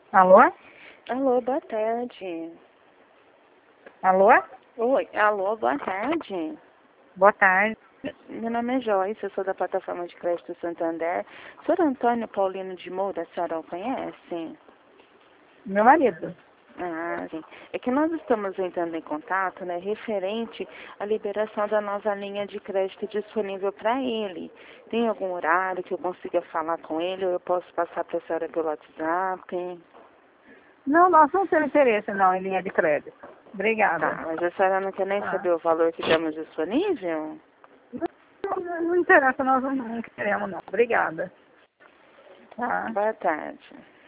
Alô? Alô, boa tarde. Alô? Oi, alô, boa tarde. Boa tarde. Meu nome é Joyce, eu sou da plataforma de crédito Santander. Senhor Antônio Paulino de Moura, a senhora o conhece? Meu marido. Ah, sim. É que nós estamos entrando em contato, né, referente à liberação da nova linha de crédito disponível para ele. Tem algum horário que eu consiga falar com ele ou eu posso passar para a senhora pelo WhatsApp? Não, nós não temos interesse não em linha de crédito. Obrigada. Tá, mas a senhora não quer nem Tá. saber o valor que temos disponível? Não interessa, nós não queremos não. Obrigada. Tá. Boa tarde.